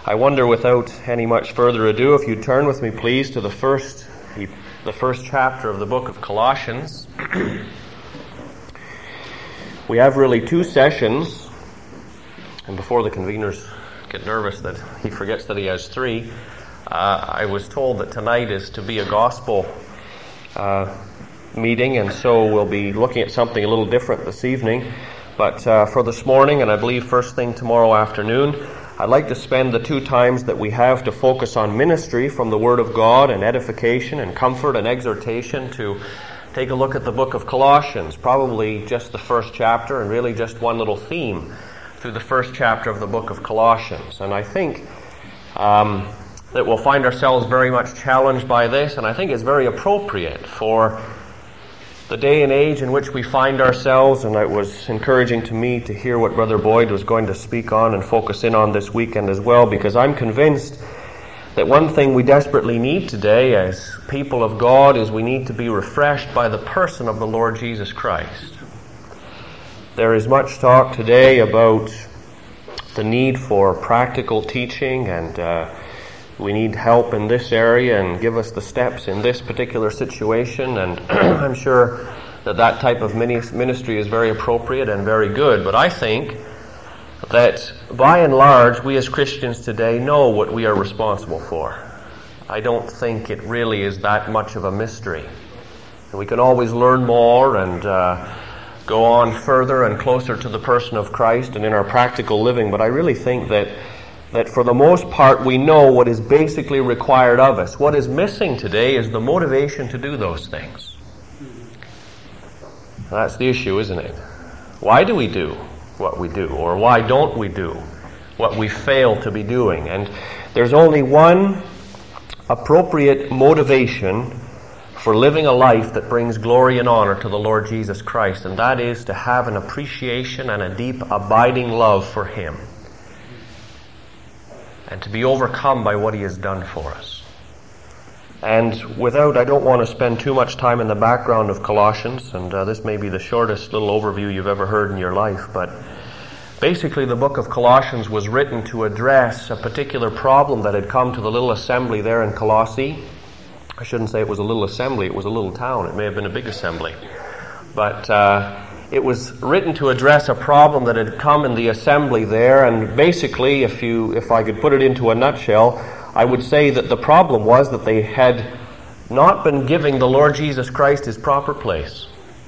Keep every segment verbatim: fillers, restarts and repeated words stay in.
I wonder, without any much further ado, if you'd turn with me, please, to the first, the first chapter of the book of Colossians. We have really two sessions, and before the conveners get nervous that he forgets that he has three, uh, I was told that tonight is to be a gospel uh, meeting, and so we'll be looking at something a little different this evening. But uh, for this morning, and I believe first thing tomorrow afternoon, I'd like to spend the two times that we have to focus on ministry from the Word of God and edification and comfort and exhortation to take a look at the book of Colossians, probably just the first chapter and really just one little theme through the first chapter of the book of Colossians. And I think um, that we'll find ourselves very much challenged by this, and I think it's very appropriate for the day and age in which we find ourselves, and it was encouraging to me to hear what Brother Boyd was going to speak on and focus in on this weekend as well, because I'm convinced that one thing we desperately need today as people of God is we need to be refreshed by the person of the Lord Jesus Christ. There is much talk today about the need for practical teaching, and uh, we need help in this area and give us the steps in this particular situation, and I'm sure that that type of ministry is very appropriate and very good. But I think that by and large, we as Christians today know what we are responsible for. I don't think it really is that much of a mystery. And we can always learn more and uh, go on further and closer to the person of Christ and in our practical living, but I really think that that for the most part we know what is basically required of us. What is missing today is the motivation to do those things. That's the issue, isn't it? Why do we do what we do? Or why don't we do what we fail to be doing? And there's only one appropriate motivation for living a life that brings glory and honor to the Lord Jesus Christ, and that is to have an appreciation and a deep abiding love for Him, and to be overcome by what He has done for us. And without, I don't want to spend too much time in the background of Colossians, and uh, this may be the shortest little overview you've ever heard in your life, but basically the book of Colossians was written to address a particular problem that had come to the little assembly there in Colossae. I shouldn't say it was a little assembly, it was a little town. It may have been a big assembly. But uh, it was written to address a problem that had come in the assembly there, and basically, if you, if I could put it into a nutshell, I would say that the problem was that they had not been giving the Lord Jesus Christ His proper place.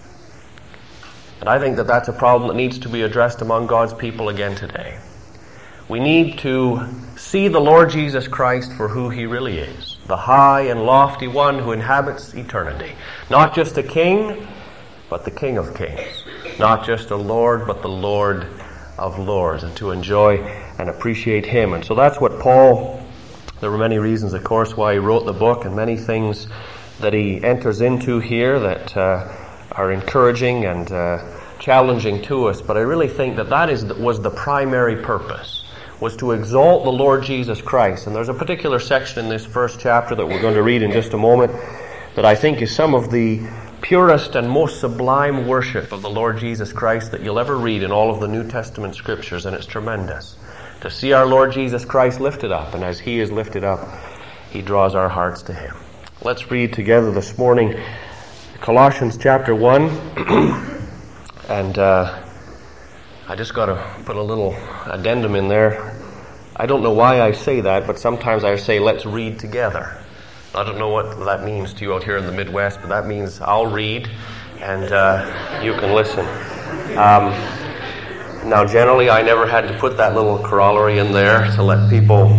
And I think that that's a problem that needs to be addressed among God's people again today. We need to see the Lord Jesus Christ for who He really is, the high and lofty one who inhabits eternity. Not just a king, but the King of Kings. Not just a Lord, but the Lord of Lords, and to enjoy and appreciate Him. And so that's what Paul, there were many reasons, of course, why he wrote the book, and many things that he enters into here that uh, are encouraging and uh, challenging to us. But I really think that that is was the primary purpose, was to exalt the Lord Jesus Christ. And there's a particular section in this first chapter that we're going to read in just a moment that I think is some of the purest and most sublime worship of the Lord Jesus Christ that you'll ever read in all of the New Testament scriptures, and it's tremendous. To see our Lord Jesus Christ lifted up, and as He is lifted up, He draws our hearts to Him. Let's read together this morning Colossians chapter one, and uh, I just got to put a little addendum in there. I don't know why I say that, but sometimes I say, let's read together. I don't know what that means to you out here in the Midwest, but that means I'll read and uh, you can listen. Um, now, generally, I never had to put that little corollary in there to let people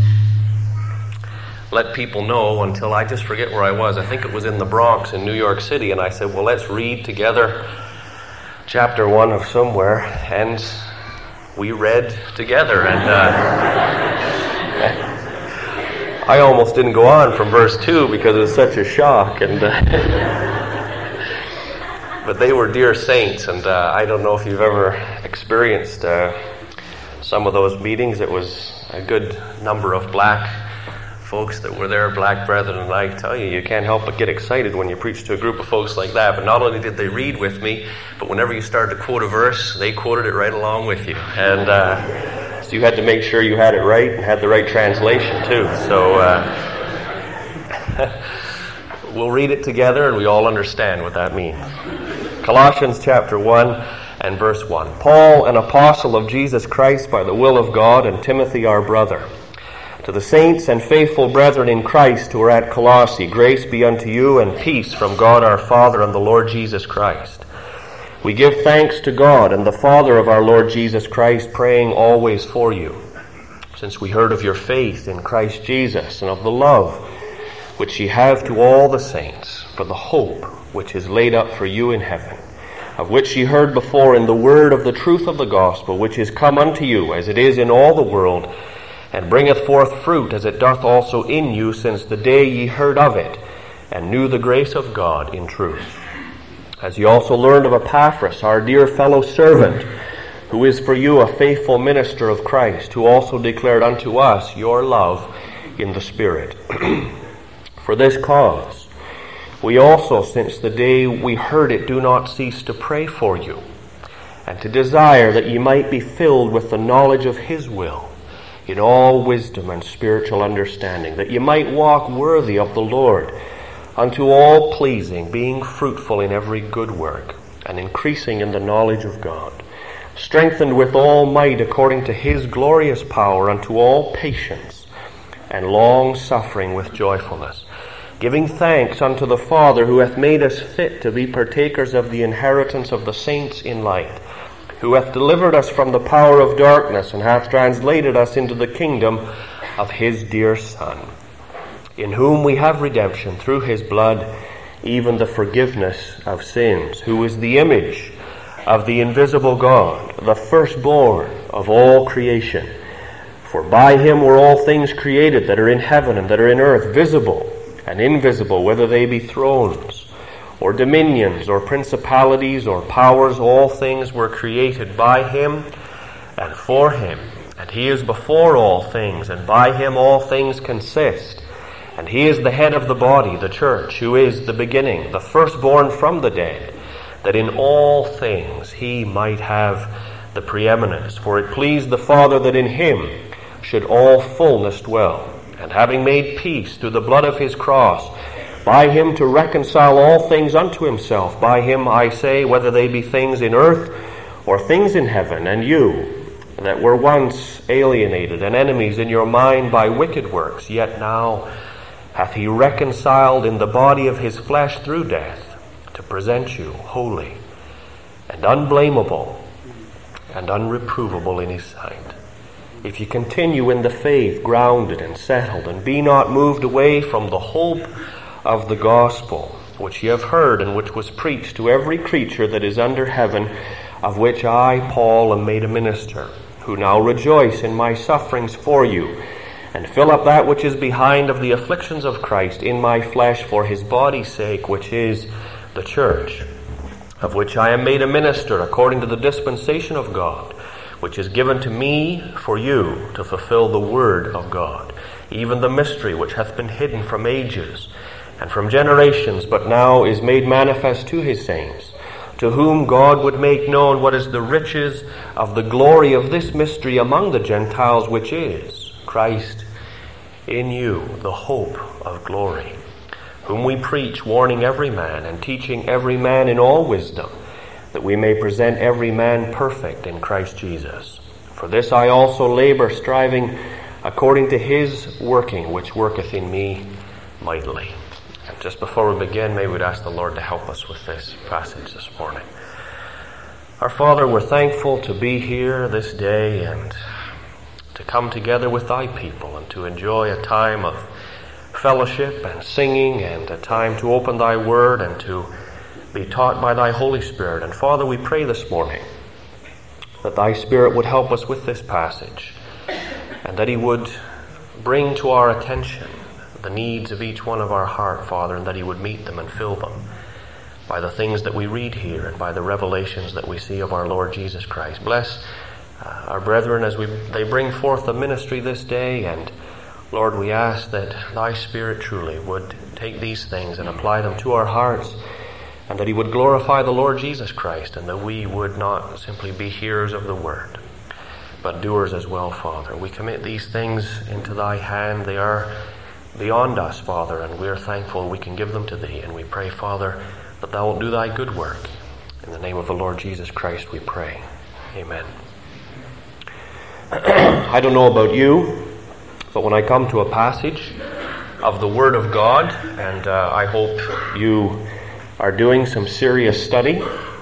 let people know until I just forget where I was. I think it was in the Bronx in New York City, and I said, well, let's read together chapter one of somewhere, and we read together, and uh, I almost didn't go on from verse two because it was such a shock. And uh, but they were dear saints, and uh, I don't know if you've ever experienced uh, some of those meetings. It was a good number of black folks that were there, black brethren, and I tell you, you can't help but get excited when you preach to a group of folks like that. But not only did they read with me, but whenever you started to quote a verse, they quoted it right along with you. And uh, So you had to make sure you had it right and had the right translation too. So uh, we'll read it together and we all understand what that means. Colossians chapter one and verse one. Paul, an apostle of Jesus Christ by the will of God, and Timothy our brother, to the saints and faithful brethren in Christ who are at Colossae, grace be unto you and peace from God our Father and the Lord Jesus Christ. We give thanks to God and the Father of our Lord Jesus Christ, praying always for you, since we heard of your faith in Christ Jesus and of the love which ye have to all the saints, for the hope which is laid up for you in heaven, of which ye heard before in the word of the truth of the gospel, which is come unto you, as it is in all the world, and bringeth forth fruit as it doth also in you, since the day ye heard of it, and knew the grace of God in truth. As ye also learned of Epaphras, our dear fellow servant, who is for you a faithful minister of Christ, who also declared unto us your love in the Spirit. For this cause, we also, since the day we heard it, do not cease to pray for you, and to desire that ye might be filled with the knowledge of his will, in all wisdom and spiritual understanding, that ye might walk worthy of the Lord, unto all pleasing, being fruitful in every good work, and increasing in the knowledge of God, strengthened with all might according to his glorious power, unto all patience and long suffering with joyfulness, giving thanks unto the Father, who hath made us fit to be partakers of the inheritance of the saints in light, who hath delivered us from the power of darkness, and hath translated us into the kingdom of his dear Son, in whom we have redemption through his blood, even the forgiveness of sins, who is the image of the invisible God, the firstborn of all creation. For by him were all things created that are in heaven and that are in earth, visible and invisible, whether they be thrones or dominions, or principalities, or powers. All things were created by him and for him. And he is before all things, and by him all things consist. And he is the head of the body, the church, who is the beginning, the firstborn from the dead, that in all things he might have the preeminence. For it pleased the Father that in him should all fullness dwell. And having made peace through the blood of his cross, by him to reconcile all things unto himself. By him, I say, whether they be things in earth or things in heaven. And you, that were once alienated and enemies in your mind by wicked works, yet now hath he reconciled in the body of his flesh through death, to present you holy and unblameable and unreprovable in his sight. If ye continue in the faith, grounded and settled, and be not moved away from the hope of the gospel, which ye have heard, and which was preached to every creature that is under heaven, of which I, Paul, am made a minister, who now rejoice in my sufferings for you, and fill up that which is behind of the afflictions of Christ in my flesh for his body's sake, which is the church, of which I am made a minister according to the dispensation of God, which is given to me for you to fulfill the word of God, even the mystery which hath been hidden from ages and from generations, but now is made manifest to his saints, to whom God would make known what is the riches of the glory of this mystery among the Gentiles, which is Christ in you, the hope of glory, whom we preach, warning every man and teaching every man in all wisdom, that we may present every man perfect in Christ Jesus. For this I also labor, striving according to his working, which worketh in me mightily. And just before we begin, may we ask the Lord to help us with this passage this morning. Our Father, we're thankful to be here this day and to come together with thy people and to enjoy a time of fellowship and singing and a time to open thy word and to be taught by thy Holy Spirit. And Father, we pray this morning that thy Spirit would help us with this passage and that he would bring to our attention the needs of each one of our heart, Father, and that he would meet them and fill them by the things that we read here and by the revelations that we see of our Lord Jesus Christ. Bless uh, our brethren as we they bring forth the ministry this day, and Lord, we ask that thy Spirit truly would take these things and apply them to our hearts, and that he would glorify the Lord Jesus Christ, and that we would not simply be hearers of the word, but doers as well, Father. We commit these things into thy hand. They are beyond us, Father, and we are thankful we can give them to thee. And we pray, Father, that thou wilt do thy good work. In the name of the Lord Jesus Christ we pray. Amen. I don't know about you, but when I come to a passage of the Word of God, and uh, I hope you are doing some serious study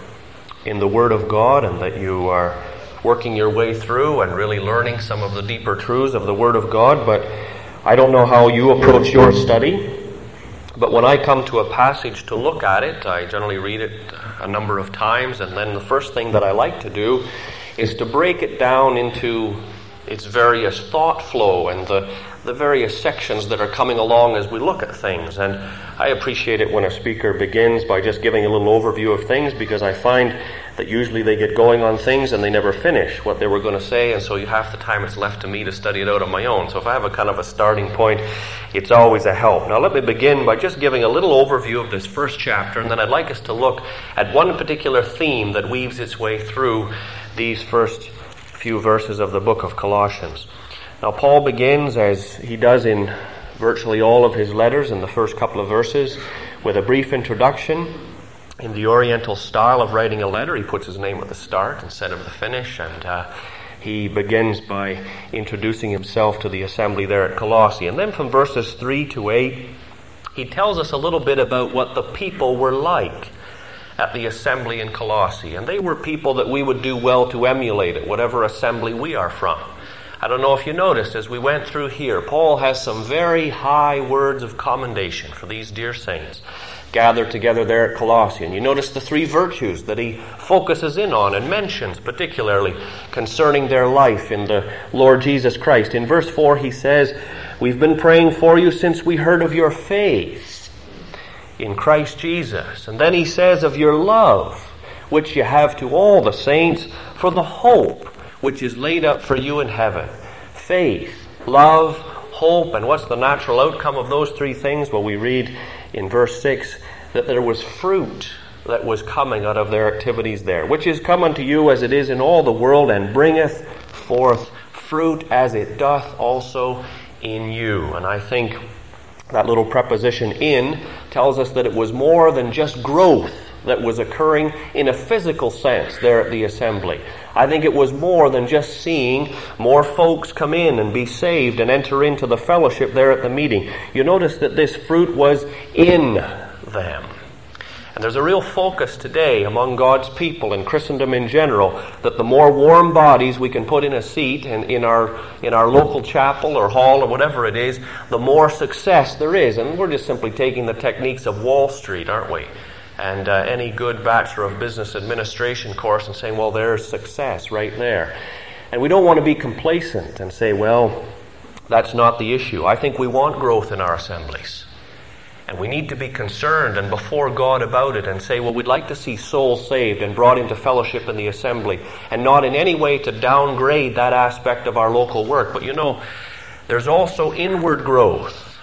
in the Word of God, and that you are working your way through and really learning some of the deeper truths of the Word of God, but I don't know how you approach your study. But when I come to a passage to look at it, I generally read it a number of times, and then the first thing that I like to do is to break it down into its various thought flow and the, the various sections that are coming along as we look at things. And I appreciate it when a speaker begins by just giving a little overview of things, because I find that usually they get going on things and they never finish what they were going to say, and so half the time it's left to me to study it out on my own. So if I have a kind of a starting point, it's always a help. Now let me begin by just giving a little overview of this first chapter, and then I'd like us to look at one particular theme that weaves its way through these first few verses of the book of Colossians. Now Paul begins, as he does in virtually all of his letters in the first couple of verses, with a brief introduction. In the Oriental style of writing a letter, he puts his name at the start instead of the finish, and uh, he begins by introducing himself to the assembly there at Colossae. And then from verses three to eight, he tells us a little bit about what the people were like at the assembly in Colossae. And they were people that we would do well to emulate at whatever assembly we are from. I don't know if you noticed, as we went through here, Paul has some very high words of commendation for these dear saints gathered together there at Colossae. And you notice the three virtues that he focuses in on and mentions particularly concerning their life in the Lord Jesus Christ. In verse four he says, "We've been praying for you since we heard of your faith in Christ Jesus." And then he says of your love, which you have to all the saints, for the hope which is laid up for you in heaven. Faith, love, hope, and what's the natural outcome of those three things? Well, we read in verse six that there was fruit that was coming out of their activities there, which is come unto you as it is in all the world, and bringeth forth fruit as it doth also in you. And I think that little preposition in tells us that it was more than just growth that was occurring in a physical sense there at the assembly. I think it was more than just seeing more folks come in and be saved and enter into the fellowship there at the meeting. You notice that this fruit was in them. And there's a real focus today among God's people and Christendom in general that the more warm bodies we can put in a seat in, in our in our local chapel or hall or whatever it is, the more success there is. And we're just simply taking the techniques of Wall Street, aren't we? And uh, any good Bachelor of Business Administration course and saying, well, there's success right there. And we don't want to be complacent and say, well, that's not the issue. I think we want growth in our assemblies. And we need to be concerned and before God about it and say, well, we'd like to see souls saved and brought into fellowship in the assembly, and not in any way to downgrade that aspect of our local work. But you know, there's also inward growth.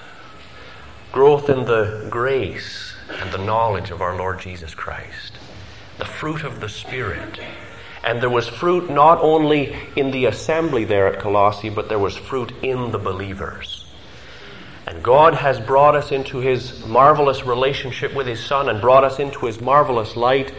Growth in the grace and the knowledge of our Lord Jesus Christ. The fruit of the Spirit. And there was fruit not only in the assembly there at Colossae, but there was fruit in the believers. And God has brought us into His marvelous relationship with His Son and brought us into His marvelous light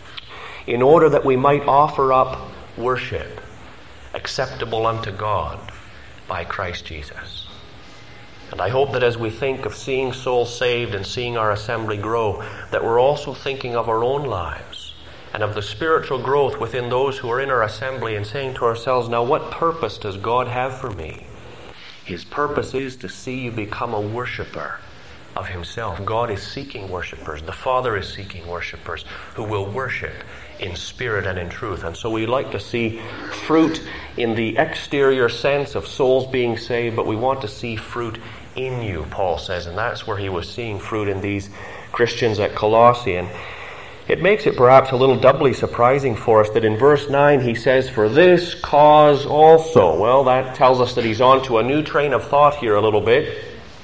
in order that we might offer up worship acceptable unto God by Christ Jesus. And I hope that as we think of seeing souls saved and seeing our assembly grow, that we're also thinking of our own lives and of the spiritual growth within those who are in our assembly and saying to ourselves, now what purpose does God have for me? His purpose is to see you become a worshiper of Himself. God is seeking worshipers. The Father is seeking worshipers who will worship in spirit and in truth. And so we like to see fruit in the exterior sense of souls being saved, but we want to see fruit in you, Paul says. And that's where he was seeing fruit in these Christians at Colossae. And it makes it perhaps a little doubly surprising for us that in verse nine he says, for this cause also. Well, that tells us that he's on to a new train of thought here a little bit.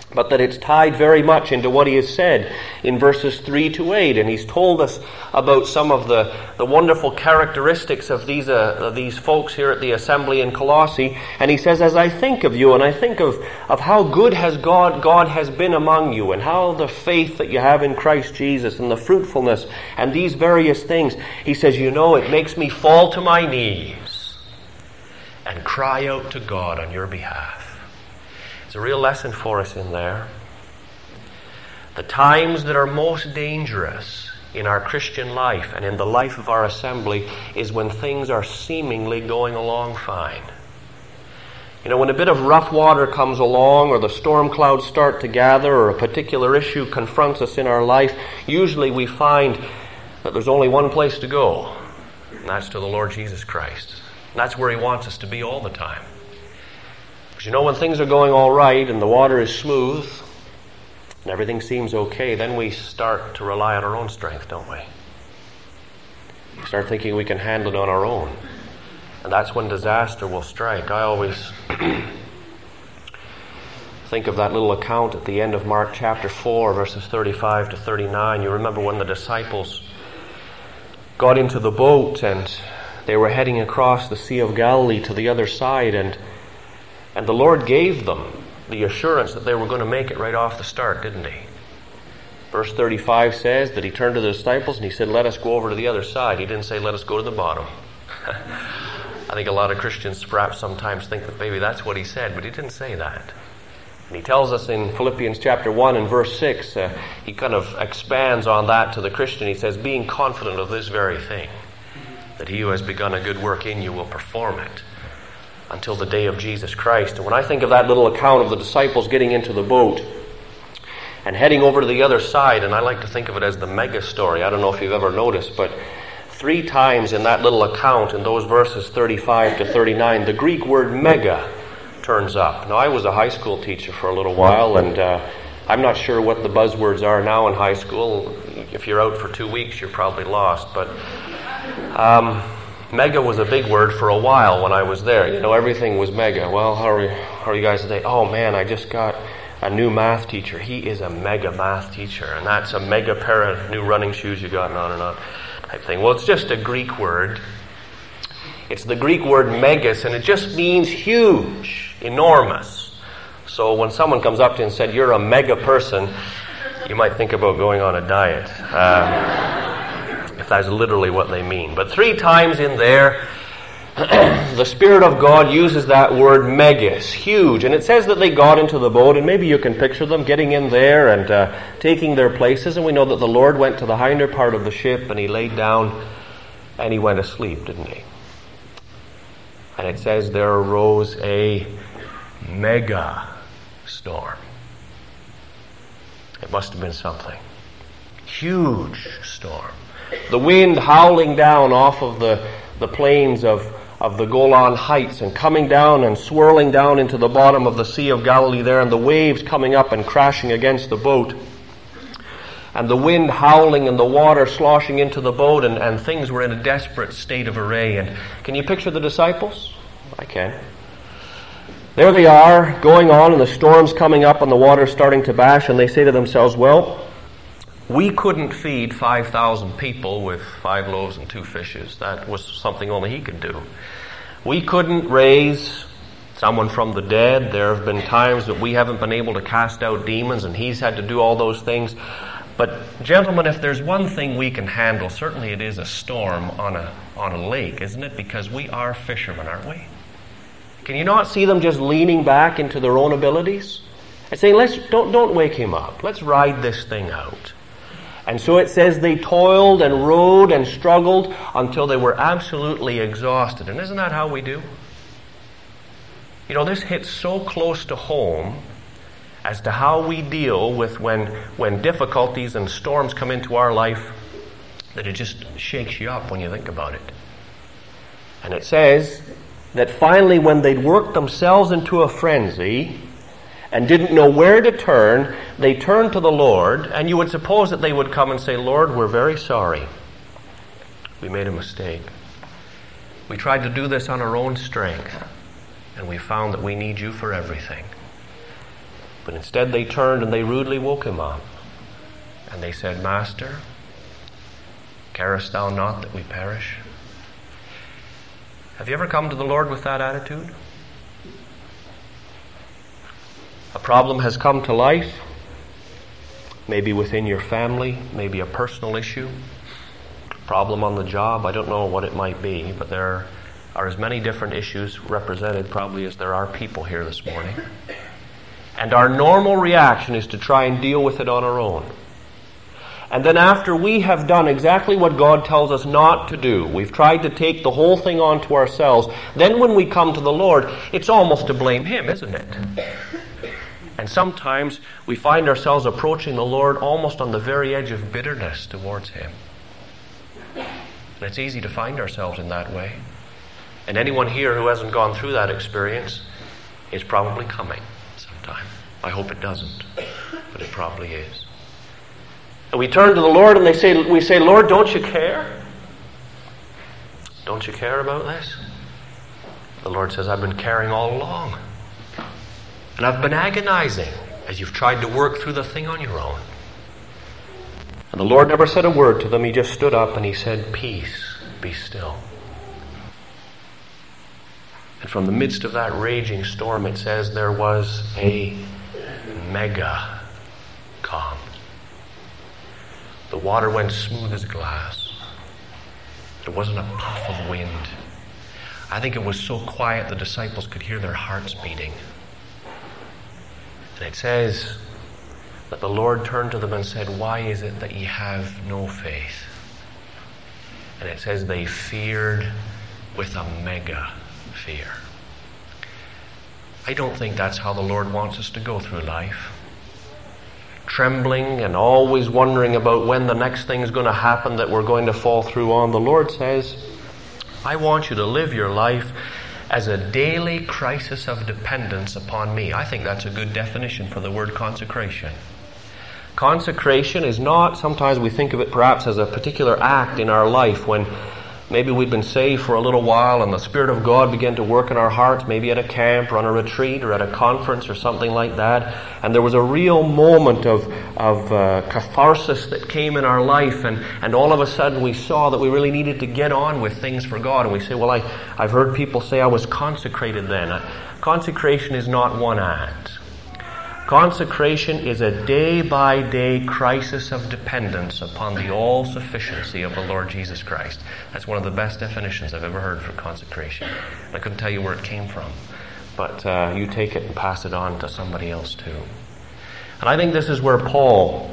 but that it's tied very much into what he has said in verses three to eight. And he's told us about some of the, the wonderful characteristics of these, uh, of these folks here at the assembly in Colossae. And he says, as I think of you, and I think of, of how good has God, God has been among you, and how the faith that you have in Christ Jesus, and the fruitfulness, and these various things, he says, you know, it makes me fall to my knees and cry out to God on your behalf. It's a real lesson for us in there. The times that are most dangerous in our Christian life and in the life of our assembly is when things are seemingly going along fine. You know, when a bit of rough water comes along, or the storm clouds start to gather, or a particular issue confronts us in our life, usually we find that there's only one place to go, and that's to the Lord Jesus Christ. And that's where he wants us to be all the time. Because you know, when things are going all right and the water is smooth and everything seems okay, then we start to rely on our own strength, don't we? We start thinking we can handle it on our own. And that's when disaster will strike. I always think of that little account at the end of Mark chapter four, verses thirty-five to thirty-nine. You remember when the disciples got into the boat and they were heading across the Sea of Galilee to the other side, and And the Lord gave them the assurance that they were going to make it right off the start, didn't he? Verse thirty-five says that he turned to the disciples and he said, let us go over to the other side. He didn't say, let us go to the bottom. I think a lot of Christians perhaps sometimes think that maybe that's what he said, but he didn't say that. And he tells us in Philippians chapter one and verse six, uh, he kind of expands on that to the Christian. He says, being confident of this very thing, that he who has begun a good work in you will perform it until the day of Jesus Christ. And when I think of that little account of the disciples getting into the boat and heading over to the other side, and I like to think of it as the mega story. I don't know if you've ever noticed, but three times in that little account, in those verses thirty-five to thirty-nine, the Greek word mega turns up. Now, I was a high school teacher for a little while, and uh, I'm not sure what the buzzwords are now in high school. If you're out for two weeks, you're probably lost, but um mega was a big word for a while when I was there. You know, everything was mega. Well, how are you, how are you guys today? Oh man, I just got a new math teacher. He is a mega math teacher. And that's a mega pair of new running shoes you got, and on and on type thing. Well, it's just a Greek word. It's the Greek word megas, and it just means huge, enormous. So when someone comes up to you and said, you're a mega person, you might think about going on a diet. Um, If that's literally what they mean. But three times in there, the Spirit of God uses that word megas, huge. And it says that they got into the boat, and maybe you can picture them getting in there and uh, taking their places. And we know that the Lord went to the hinder part of the ship, and he laid down, and he went asleep, didn't he? And it says there arose a mega storm. It must have been something. Huge storm. The wind howling down off of the, the plains of, of the Golan Heights and coming down and swirling down into the bottom of the Sea of Galilee there, and the waves coming up and crashing against the boat. And the wind howling and the water sloshing into the boat, and, and things were in a desperate state of array. And can you picture the disciples? I can. There they are, going on, and the storm's coming up and the water's starting to bash, and they say to themselves, well, we couldn't feed five thousand people with five loaves and two fishes. That was something only he could do. We couldn't raise someone from the dead. There have been times that we haven't been able to cast out demons, and he's had to do all those things. But gentlemen, if there's one thing we can handle, certainly it is a storm on a on a lake, isn't it? Because we are fishermen, aren't we? Can you not see them just leaning back into their own abilities and saying, "Let's don't don't wake him up. Let's ride this thing out." And so it says they toiled and rowed and struggled until they were absolutely exhausted. And isn't that how we do? You know, this hits so close to home as to how we deal with when, when difficulties and storms come into our life, that it just shakes you up when you think about it. And it says that finally when they'd worked themselves into a frenzy and didn't know where to turn, they turned to the Lord, and you would suppose that they would come and say, Lord, we're very sorry. We made a mistake. We tried to do this on our own strength, and we found that we need you for everything. But instead they turned and they rudely woke him up. And they said, Master, carest thou not that we perish? Have you ever come to the Lord with that attitude? A problem has come to life, maybe within your family, maybe a personal issue, problem on the job, I don't know what it might be, but there are as many different issues represented probably as there are people here this morning. And our normal reaction is to try and deal with it on our own. And then after we have done exactly what God tells us not to do, we've tried to take the whole thing onto ourselves, then when we come to the Lord, it's almost to blame Him, isn't it? And sometimes we find ourselves approaching the Lord almost on the very edge of bitterness towards Him. And it's easy to find ourselves in that way. And anyone here who hasn't gone through that experience is probably coming sometime. I hope it doesn't, but it probably is. And we turn to the Lord and they say, we say, Lord, don't you care? Don't you care about this? The Lord says, I've been caring all along. And I've been agonizing as you've tried to work through the thing on your own. And the Lord never said a word to them. He just stood up and He said, peace, be still. And from the midst of that raging storm, it says there was a mega calm. The water went smooth as glass. There wasn't a puff of wind. I think it was so quiet the disciples could hear their hearts beating. And it says that the Lord turned to them and said, why is it that ye have no faith? And it says they feared with a mega fear. I don't think that's how the Lord wants us to go through life. Trembling and always wondering about when the next thing is going to happen that we're going to fall through on. The Lord says, I want you to live your life as a daily crisis of dependence upon me. I think that's a good definition for the word consecration. Consecration is not, sometimes we think of it perhaps as a particular act in our life when maybe we've been saved for a little while and the Spirit of God began to work in our hearts, maybe at a camp or on a retreat or at a conference or something like that. And there was a real moment of, of uh, catharsis that came in our life, and, and all of a sudden we saw that we really needed to get on with things for God. And we say, well, I, I've heard people say I was consecrated then. Uh, consecration is not one act. Consecration is a day-by-day crisis of dependence upon the all-sufficiency of the Lord Jesus Christ. That's one of the best definitions I've ever heard for consecration. I couldn't tell you where it came from, but uh, you take it and pass it on to somebody else too. And I think this is where Paul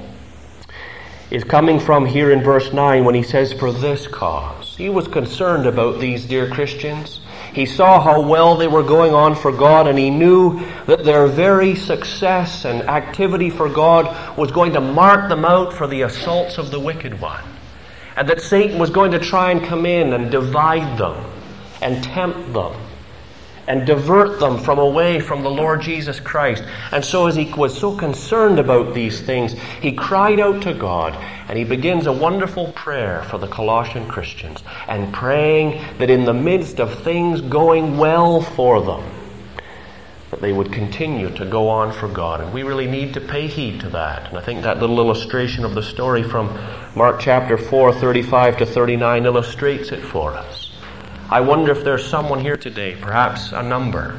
is coming from here in verse nine when he says, for this cause. He was concerned about these dear Christians. He saw how well they were going on for God, and he knew that their very success and activity for God was going to mark them out for the assaults of the wicked one. And that Satan was going to try and come in and divide them and tempt them and divert them from away from the Lord Jesus Christ. And so as he was so concerned about these things, he cried out to God, and he begins a wonderful prayer for the Colossian Christians, and praying that in the midst of things going well for them, that they would continue to go on for God. And we really need to pay heed to that. And I think that little illustration of the story from Mark chapter four, thirty-five to thirty-nine illustrates it for us. I wonder if there's someone here today, perhaps a number,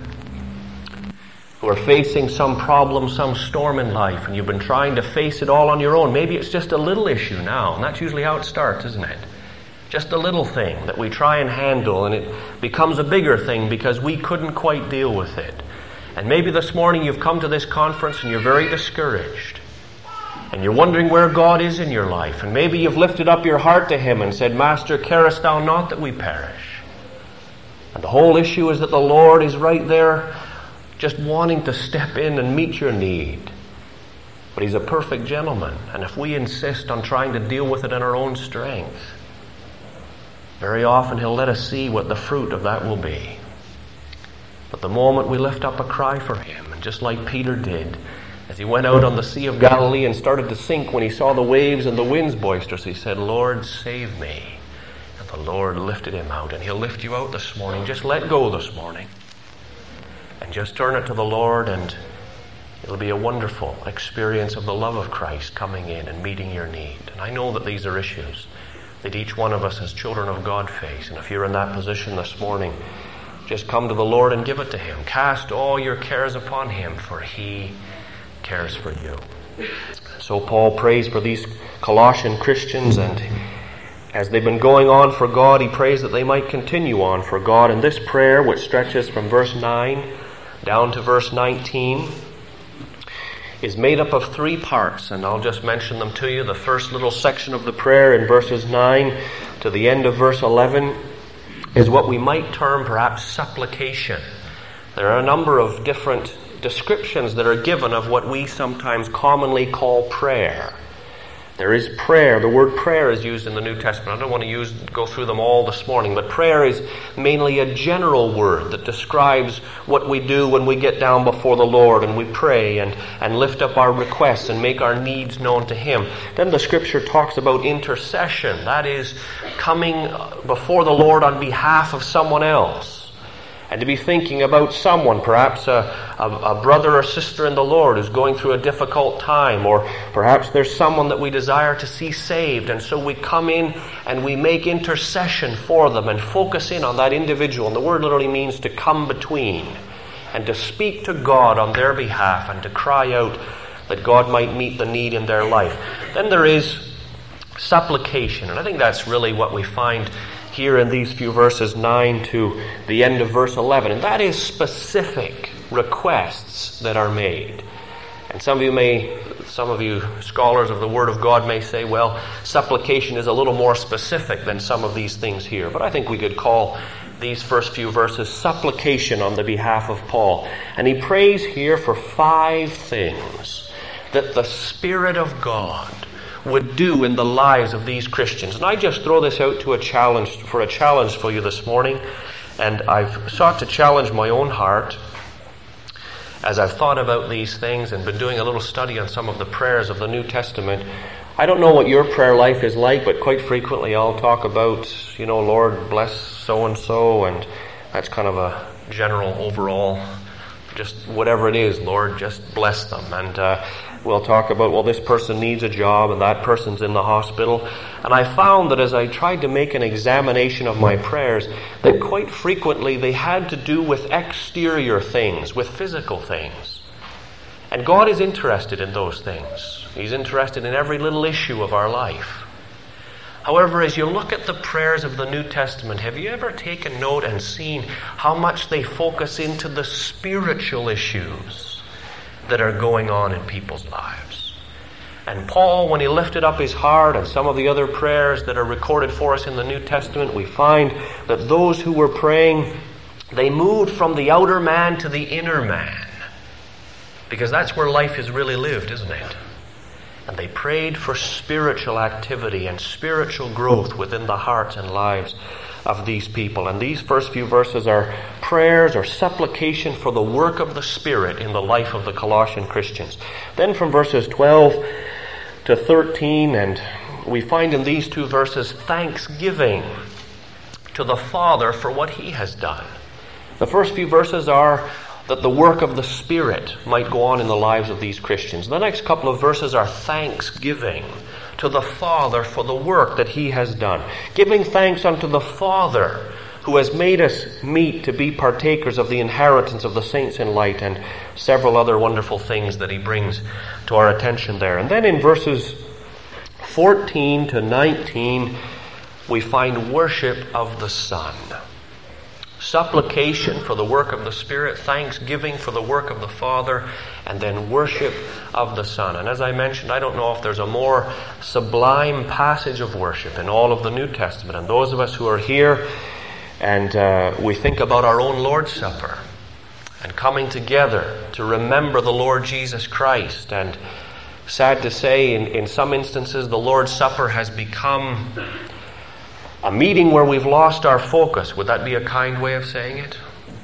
who are facing some problem, some storm in life, and you've been trying to face it all on your own. Maybe it's just a little issue now, and that's usually how it starts, isn't it? Just a little thing that we try and handle, and it becomes a bigger thing because we couldn't quite deal with it. And maybe this morning you've come to this conference and you're very discouraged, and you're wondering where God is in your life, and maybe you've lifted up your heart to Him and said, Master, carest thou not that we perish? And the whole issue is that the Lord is right there just wanting to step in and meet your need. But He's a perfect gentleman, and if we insist on trying to deal with it in our own strength, very often He'll let us see what the fruit of that will be. But the moment we lift up a cry for Him, and just like Peter did, as he went out on the Sea of Galilee and started to sink when he saw the waves and the winds boisterous, he said, Lord, save me. The Lord lifted him out, and He'll lift you out this morning. Just let go this morning and just turn it to the Lord, and It'll be a wonderful experience of the love of Christ coming in and meeting your need. And I know that these are issues that each one of us as children of God face. And if you're in that position this morning, just come to the Lord and give it to Him. Cast all your cares upon Him, for He cares for you. So Paul prays for these Colossian Christians, and as they've been going on for God, he prays that they might continue on for God. And this prayer, which stretches from verse nine down to verse nineteen, is made up of three parts, and I'll just mention them to you. The first little section of the prayer in verses nine to the end of verse eleven is what we might term perhaps supplication. There are a number of different descriptions that are given of what we sometimes commonly call prayer. There is prayer. The word prayer is used in the New Testament. I don't want to use go through them all this morning, but prayer is mainly a general word that describes what we do when we get down before the Lord and we pray and, and lift up our requests and make our needs known to Him. Then the Scripture talks about intercession. That is coming before the Lord on behalf of someone else. And to be thinking about someone, perhaps a, a, a brother or sister in the Lord who's going through a difficult time, or perhaps there's someone that we desire to see saved, and so we come in and we make intercession for them and focus in on that individual. And the word literally means to come between and to speak to God on their behalf and to cry out that God might meet the need in their life. Then there is supplication, and I think that's really what we find here in these few verses nine to the end of verse eleven. And that is specific requests that are made. And some of you may, some of you scholars of the Word of God may say, well, supplication is a little more specific than some of these things here. But I think we could call these first few verses supplication on the behalf of Paul. And he prays here for five things that the Spirit of God would do in the lives of these Christians. And I just throw this out to a challenge, for a challenge for you this morning. And I've sought to challenge my own heart as I've thought about these things and been doing a little study on some of the prayers of the New Testament. I don't know what your prayer life is like, but quite frequently I'll talk about, you know, Lord, bless so-and-so, and that's kind of a general overall, just whatever it is, Lord, just bless them. And uh, we'll talk about, well, this person needs a job and that person's in the hospital. And I found that as I tried to make an examination of my prayers, that quite frequently they had to do with exterior things, with physical things. And God is interested in those things. He's interested in every little issue of our life. However, as you look at the prayers of the New Testament, have you ever taken note and seen how much they focus into the spiritual issues that are going on in people's lives? And Paul, when he lifted up his heart, and some of the other prayers that are recorded for us in the New Testament, we find that those who were praying, they moved from the outer man to the inner man. Because that's where life is really lived, isn't it? And they prayed for spiritual activity and spiritual growth within the hearts and lives of these people. And these first few verses are prayers or supplication for the work of the Spirit in the life of the Colossian Christians. Then from verses twelve to thirteen, and we find in these two verses thanksgiving to the Father for what He has done. The first few verses are that the work of the Spirit might go on in the lives of these Christians. The next couple of verses are thanksgiving to the Father for the work that He has done. Giving thanks unto the Father who has made us meet to be partakers of the inheritance of the saints in light, and several other wonderful things that he brings to our attention there. And then in verses fourteen to nineteen, we find worship of the Son. Supplication for the work of the Spirit, thanksgiving for the work of the Father, and then worship of the Son. And as I mentioned, I don't know if there's a more sublime passage of worship in all of the New Testament. And those of us who are here and uh, we think about our own Lord's Supper and coming together to remember the Lord Jesus Christ. And sad to say, in, in some instances, the Lord's Supper has become a meeting where we've lost our focus. Would that be a kind way of saying it?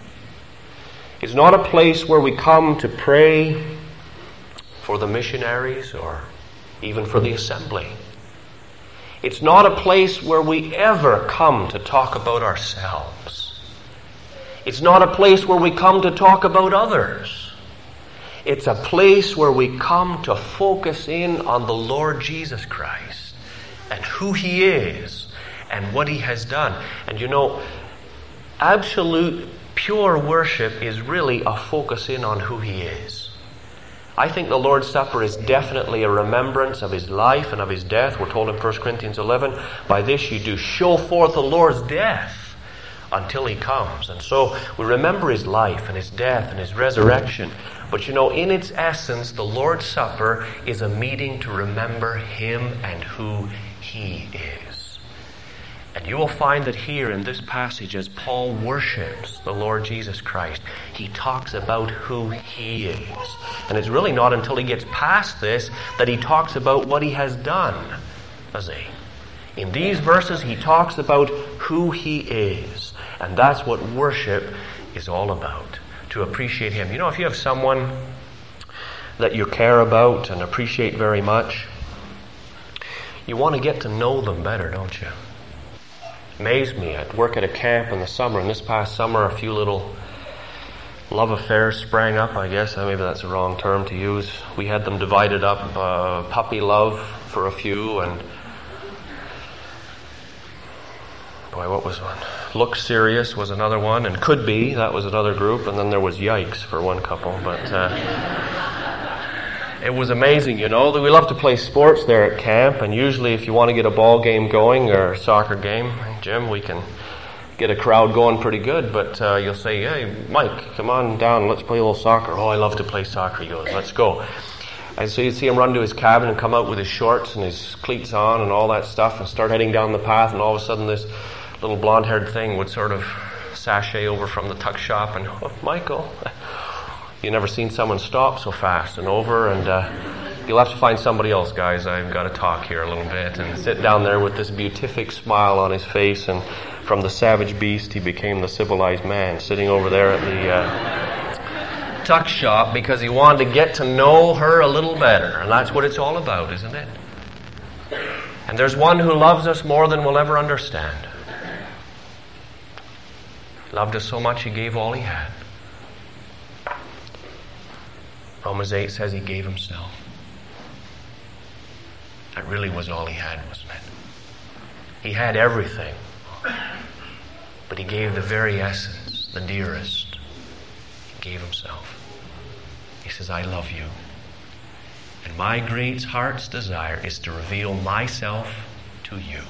It's not a place where we come to pray for the missionaries or even for the assembly. It's not a place where we ever come to talk about ourselves. It's not a place where we come to talk about others. It's a place where we come to focus in on the Lord Jesus Christ and who He is and what He has done. And you know, absolute pure worship is really a focus in on who He is. I think the Lord's Supper is definitely a remembrance of His life and of His death. We're told in First Corinthians eleven, by this you do show forth the Lord's death until He comes. And so we remember His life and His death and His resurrection. But you know, in its essence, the Lord's Supper is a meeting to remember Him and who He is. And you will find that here in this passage, as Paul worships the Lord Jesus Christ, he talks about who He is. And it's really not until he gets past this that he talks about what He has done, does he? In these verses, he talks about who He is. And that's what worship is all about, to appreciate Him. You know, if you have someone that you care about and appreciate very much, you want to get to know them better, don't you? Amazed me. I'd work at a camp in the summer, and this past summer a few little love affairs sprang up, I guess. Maybe that's the wrong term to use. We had them divided up, uh, puppy love for a few, and boy, what was one? Look Serious was another one, and Could Be, that was another group, and then there was Yikes for one couple. But uh, it was amazing, you know. We love to play sports there at camp, and usually if you want to get a ball game going or a soccer game, Jim, we can get a crowd going pretty good, but uh, you'll say, hey, Mike, come on down, let's play a little soccer. Oh, I love to play soccer. He goes, let's go. And so you'd see him run to his cabin and come out with his shorts and his cleats on and all that stuff and start heading down the path, and all of a sudden this little blonde-haired thing would sort of sashay over from the tuck shop and, oh, Michael, you've never seen someone stop so fast and over, and uh, you'll have to find somebody else, guys. I've got to talk here a little bit. And sit down there with this beatific smile on his face, and from the savage beast he became the civilized man, sitting over there at the uh, tuck shop because he wanted to get to know her a little better. And that's what it's all about, isn't it? And there's one who loves us more than we'll ever understand. Loved us so much He gave all He had. Romans eight says He gave Himself. That really was all He had, wasn't it? He had everything, but He gave the very essence, the dearest. He gave Himself. He says, I love you. And my great heart's desire is to reveal myself to you.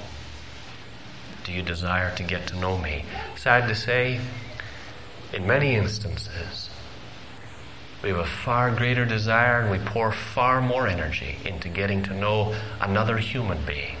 Do you desire to get to know me? Sad to say, in many instances, we have a far greater desire and we pour far more energy into getting to know another human being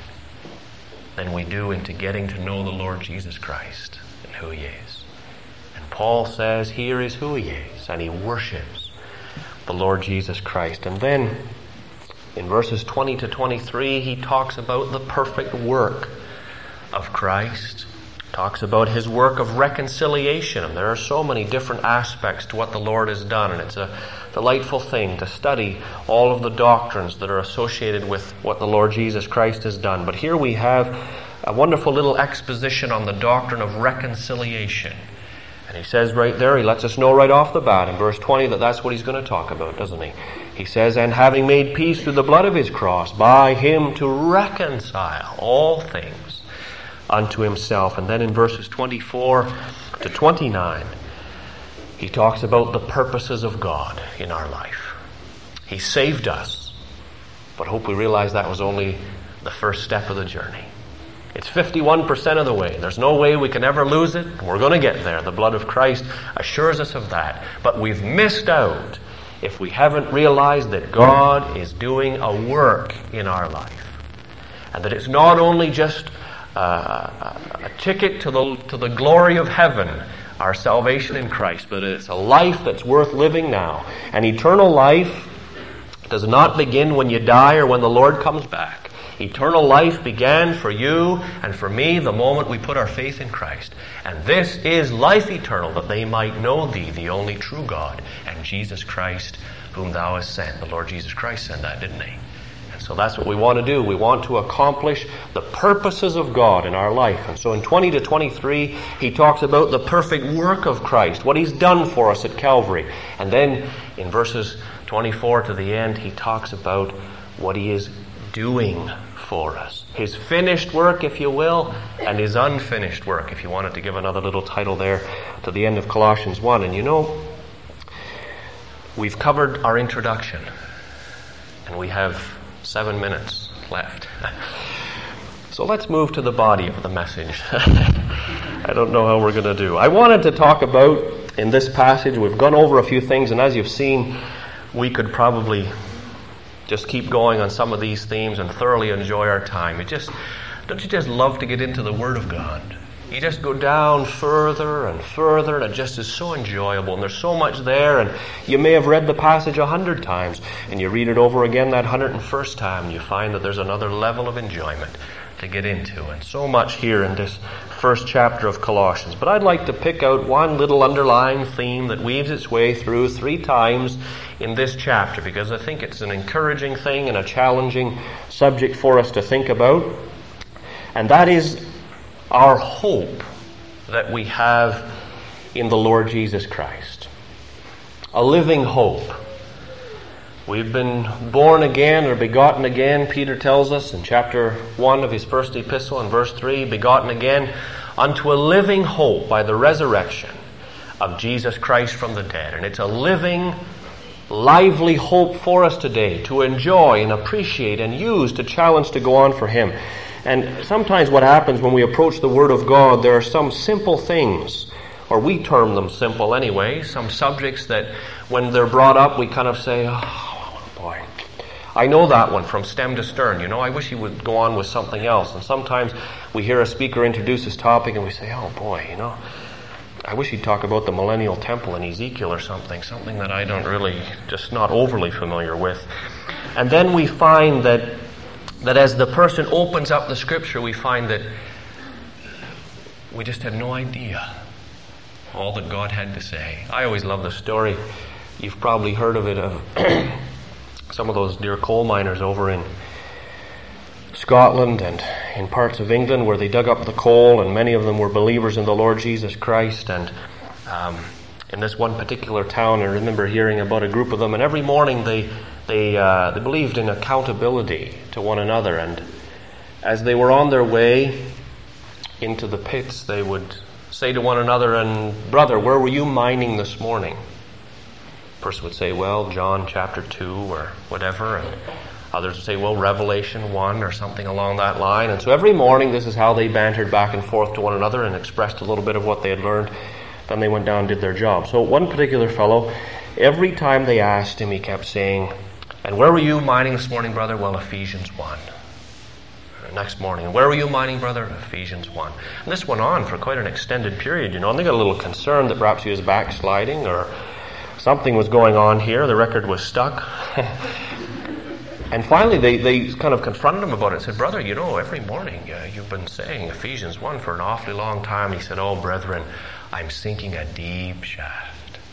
than we do into getting to know the Lord Jesus Christ and who He is. And Paul says here is who He is, and he worships the Lord Jesus Christ. And then in verses twenty to twenty-three, he talks about the perfect work of Christ, talks about His work of reconciliation. And there are so many different aspects to what the Lord has done, and it's a delightful thing to study all of the doctrines that are associated with what the Lord Jesus Christ has done. But here we have a wonderful little exposition on the doctrine of reconciliation. And he says right there, he lets us know right off the bat in verse twenty that that's what he's going to talk about, doesn't he? He says, and having made peace through the blood of His cross, by Him to reconcile all things unto Himself. And then in verses twenty-four to twenty-nine, he talks about the purposes of God in our life. He saved us, but hope we realize that was only the first step of the journey. It's fifty-one percent of the way. There's no way we can ever lose it. We're going to get there. The blood of Christ assures us of that. But we've missed out if we haven't realized that God is doing a work in our life. And that it's not only just Uh, a ticket to the to the glory of heaven, our salvation in Christ, but it's a life that's worth living now. And eternal life does not begin when you die or when the Lord comes back. Eternal life began for you and for me the moment we put our faith in Christ. And this is life eternal, that they might know Thee, the only true God, and Jesus Christ, whom Thou hast sent. The Lord Jesus Christ said that, didn't He? So that's what we want to do. We want to accomplish the purposes of God in our life. And so in twenty to twenty-three, he talks about the perfect work of Christ, what He's done for us at Calvary. And then in verses twenty-four to the end, he talks about what he is doing for us. His finished work, if you will, and his unfinished work, if you wanted to give another little title there to the end of Colossians one. And you know, we've covered our introduction, and we have seven minutes left. So let's move to the body of the message. I don't know how we're going to do. I wanted to talk about, in this passage, we've gone over a few things, and as you've seen, we could probably just keep going on some of these themes and thoroughly enjoy our time. It just, don't you just love to get into the Word of God? You just go down further and further, and it just is so enjoyable, and there's so much there, and you may have read the passage a hundred times, and you read it over again that hundred and first time, and you find that there's another level of enjoyment to get into, and so much here in this first chapter of Colossians. But I'd like to pick out one little underlying theme that weaves its way through three times in this chapter, because I think it's an encouraging thing and a challenging subject for us to think about, and that is our hope that we have in the Lord Jesus Christ. A living hope. We've been born again or begotten again, Peter tells us in chapter one of his first epistle in verse three, begotten again unto a living hope by the resurrection of Jesus Christ from the dead. And it's a living, lively hope for us today to enjoy and appreciate and use to challenge to go on for Him. And sometimes what happens when we approach the Word of God, there are some simple things, or we term them simple anyway, some subjects that when they're brought up we kind of say, oh boy, I know that one from stem to stern, you know, I wish he would go on with something else. And sometimes we hear a speaker introduce his topic and we say, oh boy, you know, I wish he'd talk about the millennial temple in Ezekiel or something, something that I don't really, just not overly familiar with. And then we find that that as the person opens up the Scripture, we find that we just had no idea all that God had to say. I always love the story. You've probably heard of it, of some of those dear coal miners over in Scotland and in parts of England where they dug up the coal, and many of them were believers in the Lord Jesus Christ. And um, in this one particular town, I remember hearing about a group of them, and every morning they They, uh, they believed in accountability to one another, and as they were on their way into the pits, they would say to one another, and brother, where were you mining this morning? The person would say, well, John chapter two or whatever, and others would say, well, Revelation one or something along that line. And so every morning this is how they bantered back and forth to one another and expressed a little bit of what they had learned. Then they went down and did their job. So one particular fellow, every time they asked him, he kept saying, and where were you mining this morning, brother? Well, Ephesians one. Next morning, and where were you mining, brother? Ephesians one. And this went on for quite an extended period, you know, and they got a little concerned that perhaps he was backsliding or something was going on here. The record was stuck. And finally, they, they kind of confronted him about it and said, brother, you know, every morning uh, you've been saying Ephesians one for an awfully long time. He said, oh, brethren, I'm sinking a deep shaft.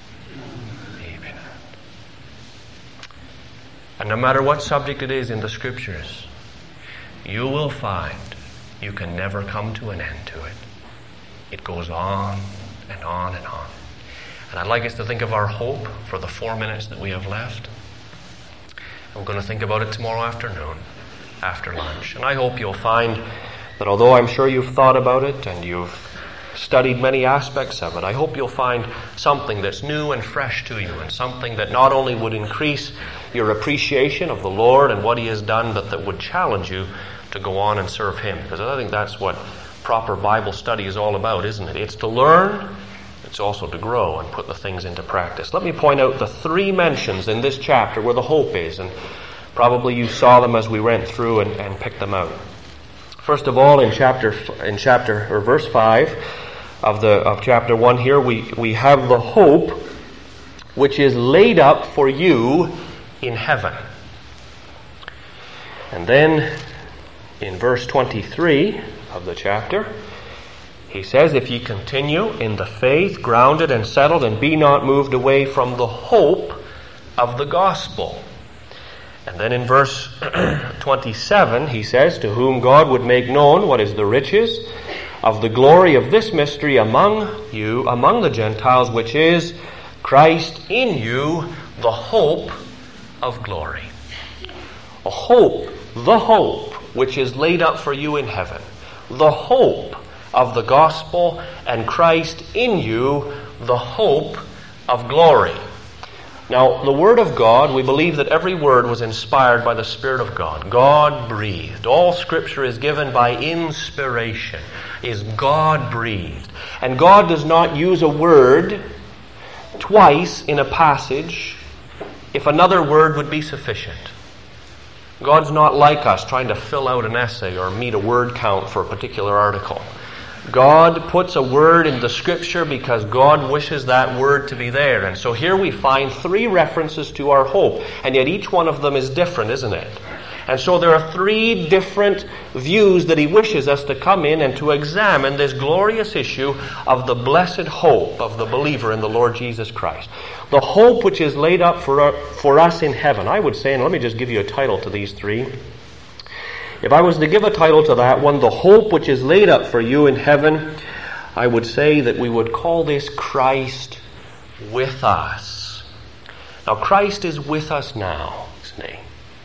And no matter what subject it is in the Scriptures, you will find you can never come to an end to it. It goes on and on and on. And I'd like us to think of our hope for the four minutes that we have left. And we're going to think about it tomorrow afternoon, after lunch. And I hope you'll find that although I'm sure you've thought about it and you've studied many aspects of it, I hope you'll find something that's new and fresh to you, and something that not only would increase your appreciation of the Lord and what He has done, but that would challenge you to go on and serve Him. Because I think that's what proper Bible study is all about, isn't it? It's to learn, it's also to grow and put the things into practice. Let me point out the three mentions in this chapter where the hope is, and probably you saw them as we went through and, and picked them out. First of all, in chapter in chapter or verse five of the of chapter one here, we, we have the hope which is laid up for you in heaven. And then in verse twenty-three of the chapter, he says, if ye continue in the faith, grounded and settled, and be not moved away from the hope of the gospel. And then in verse twenty-seven, he says, to whom God would make known what is the riches of the glory of this mystery among you, among the Gentiles, which is Christ in you, the hope of glory. A hope, the hope which is laid up for you in heaven. The hope of the gospel and Christ in you, the hope of glory. Now, the Word of God, we believe that every word was inspired by the Spirit of God. God breathed. All Scripture is given by inspiration, is God breathed. And God does not use a word twice in a passage if another word would be sufficient. God's not like us trying to fill out an essay or meet a word count for a particular article. God puts a word in the Scripture because God wishes that word to be there. And so here we find three references to our hope, and yet each one of them is different, isn't it? And so there are three different views that He wishes us to come in and to examine this glorious issue of the blessed hope of the believer in the Lord Jesus Christ. The hope which is laid up for, our, for us in heaven. I would say, and let me just give you a title to these three. If I was to give a title to that one, the hope which is laid up for you in heaven, I would say that we would call this Christ with us. Now, Christ is with us now, isn't He?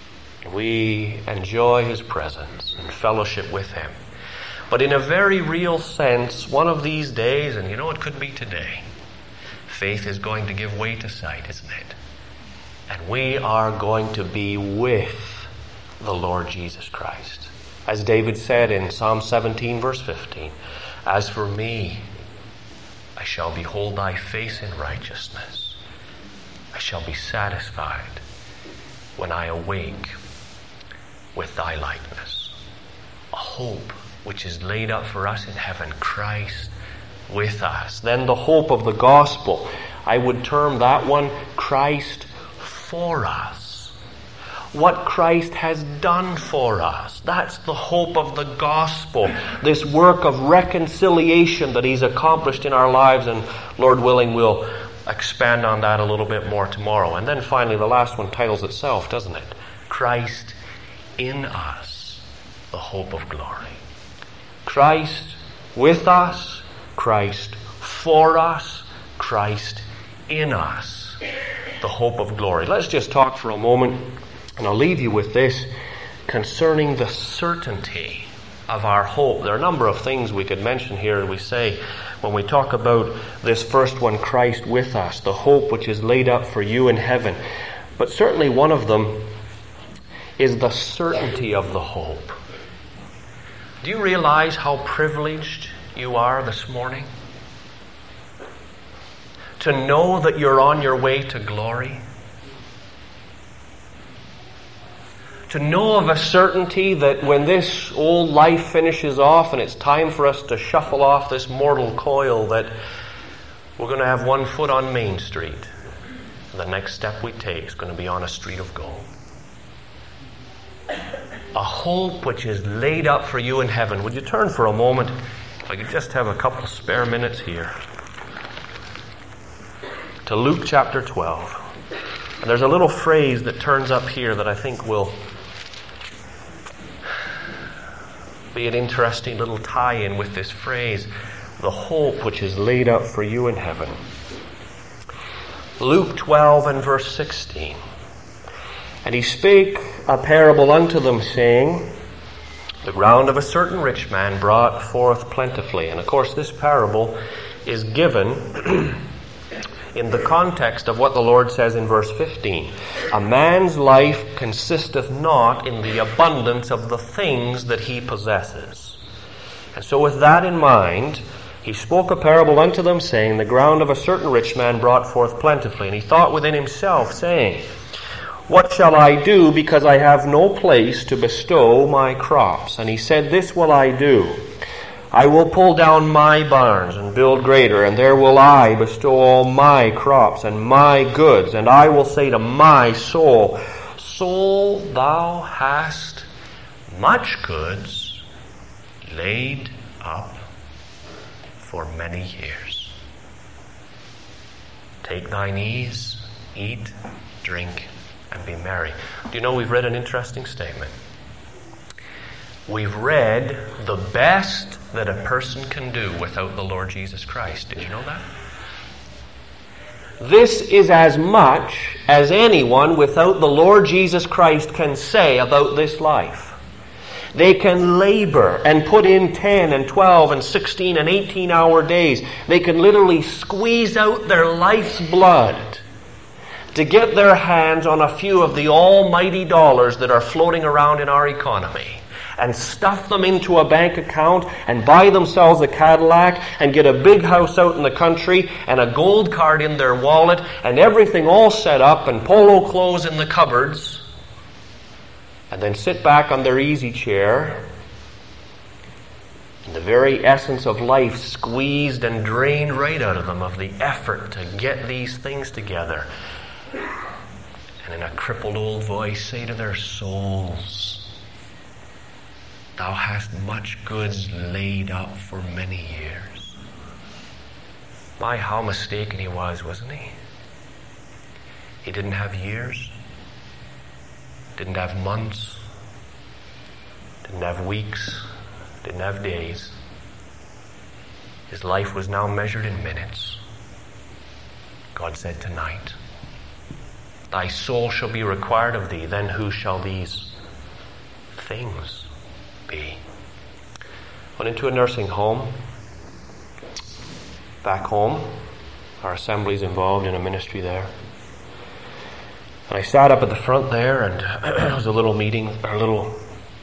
We enjoy His presence and fellowship with Him. But in a very real sense, one of these days, and you know it could be today, faith is going to give way to sight, isn't it? And we are going to be with the Lord Jesus Christ. As David said in Psalm seventeen, verse fifteen, "As for me, I shall behold thy face in righteousness. I shall be satisfied when I awake with thy likeness." A hope which is laid up for us in heaven, Christ with us. Then the hope of the gospel, I would term that one Christ for us. What Christ has done for us. That's the hope of the gospel. This work of reconciliation that He's accomplished in our lives, and Lord willing, we'll expand on that a little bit more tomorrow. And then finally, the last one titles itself, doesn't it? Christ in us, the hope of glory. Christ with us, Christ for us, Christ in us, the hope of glory. Let's just talk for a moment, and I'll leave you with this concerning the certainty of our hope. There are a number of things we could mention here, and we say when we talk about this first one, Christ with us, the hope which is laid up for you in heaven. But certainly one of them is the certainty of the hope. Do you realize how privileged you are this morning? To know that you're on your way to glory? To know of a certainty that when this old life finishes off and it's time for us to shuffle off this mortal coil, that we're going to have one foot on Main Street. And the next step we take is going to be on a street of gold. A hope which is laid up for you in heaven. Would you turn for a moment? If I could just have a couple spare minutes here. To Luke chapter twelve. And there's a little phrase that turns up here that I think will be an interesting little tie-in with this phrase, the hope which is laid up for you in heaven. Luke twelve and verse sixteen. "And he spake a parable unto them, saying, The ground of a certain rich man brought forth plentifully." And of course this parable is given in the context of what the Lord says in verse fifteen. "A man's life consisteth not in the abundance of the things that he possesses." And so with that in mind, he spoke a parable unto them, saying, The ground of a certain rich man brought forth plentifully. And he thought within himself, saying, What shall I do, because I have no place to bestow my crops? And he said, This will I do. I will pull down my barns and build greater, and there will I bestow all my crops and my goods. And I will say to my soul, Soul, thou hast much goods laid up for many years. Take thine ease, eat, drink, and be merry. Do you know we've read an interesting statement? We've read the best that a person can do without the Lord Jesus Christ. Did you know that? This is as much as anyone without the Lord Jesus Christ can say about this life. They can labor and put in ten and twelve and sixteen and eighteen hour days. They can literally squeeze out their life's blood to get their hands on a few of the almighty dollars that are floating around in our economy, and stuff them into a bank account and buy themselves a Cadillac and get a big house out in the country and a gold card in their wallet and everything all set up and polo clothes in the cupboards, and then sit back on their easy chair and the very essence of life squeezed and drained right out of them of the effort to get these things together. And in a crippled old voice say to their souls, "Thou hast much goods laid up for many years." My, how mistaken he was, wasn't he? He didn't have years, didn't have months, didn't have weeks, didn't have days. His life was now measured in minutes. God said, "Tonight, thy soul shall be required of thee. Then who shall these things be?" Went into a nursing home back home. Our assembly's involved in a ministry there. And I sat up at the front there, and it was a little meeting, or a little,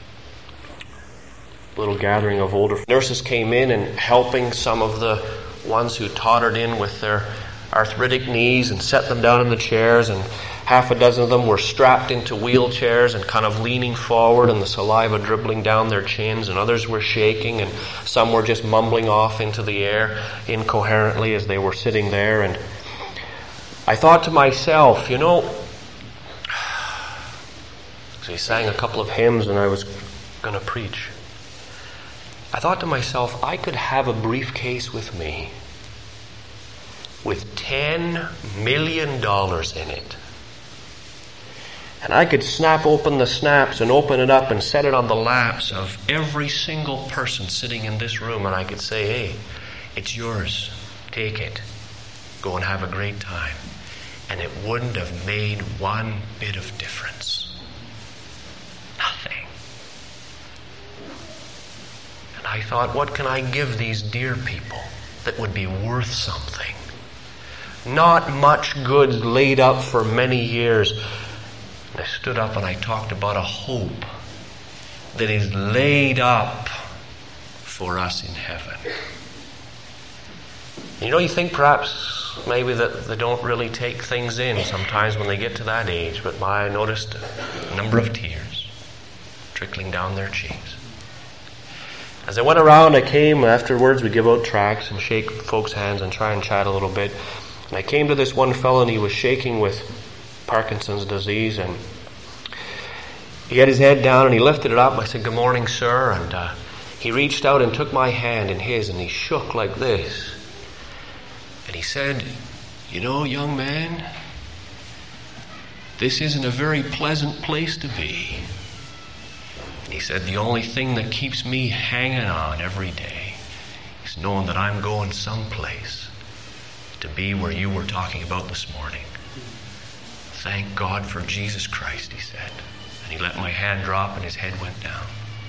little gathering of older nurses came in and helping some of the ones who tottered in with their arthritic knees and set them down in the chairs, and half a dozen of them were strapped into wheelchairs and kind of leaning forward and the saliva dribbling down their chins, and others were shaking, and some were just mumbling off into the air incoherently as they were sitting there. And I thought to myself, you know, so we sang a couple of hymns and I was going to preach. I thought to myself, I could have a briefcase with me with ten million dollars in it. And I could snap open the snaps and open it up and set it on the laps of every single person sitting in this room, and I could say, "Hey, it's yours. Take it. Go and have a great time." And it wouldn't have made one bit of difference. Nothing. And I thought, what can I give these dear people that would be worth something? Not much goods laid up for many years. And I stood up and I talked about a hope that is laid up for us in heaven. You know, you think perhaps maybe that they don't really take things in sometimes when they get to that age, but my, I noticed a number of tears trickling down their cheeks. As I went around, I came, afterwards we give out tracts and shake folks' hands and try and chat a little bit. And I came to this one fellow and he was shaking with Parkinson's disease, and he had his head down and he lifted it up. I said, "Good morning, sir." And uh, he reached out and took my hand in his and he shook like this. And he said, "You know, young man, this isn't a very pleasant place to be." And he said, "The only thing that keeps me hanging on every day is knowing that I'm going someplace to be where you were talking about this morning. Thank God for Jesus Christ," he said. And he let my hand drop and his head went down.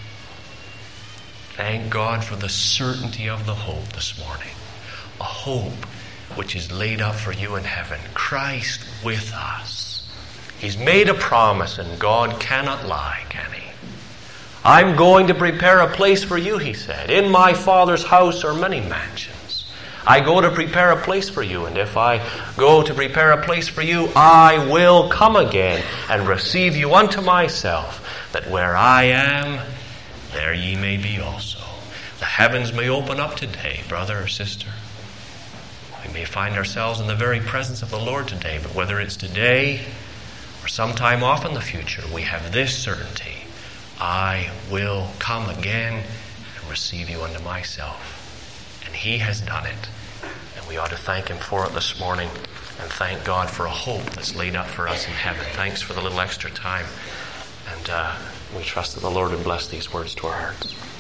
Thank God for the certainty of the hope this morning. A hope which is laid up for you in heaven. Christ with us. He's made a promise, and God cannot lie, can he? "I'm going to prepare a place for you," he said. "In my Father's house are many mansions. I go to prepare a place for you, and if I go to prepare a place for you, I will come again and receive you unto myself, that where I am, there ye may be also." The heavens may open up today, brother or sister. We may find ourselves in the very presence of the Lord today, but whether it's today or sometime off in the future, we have this certainty: I will come again and receive you unto myself. And he has done it. And we ought to thank him for it this morning, and thank God for a hope that's laid up for us in heaven. Thanks for the little extra time. And uh, we trust that the Lord would bless these words to our hearts.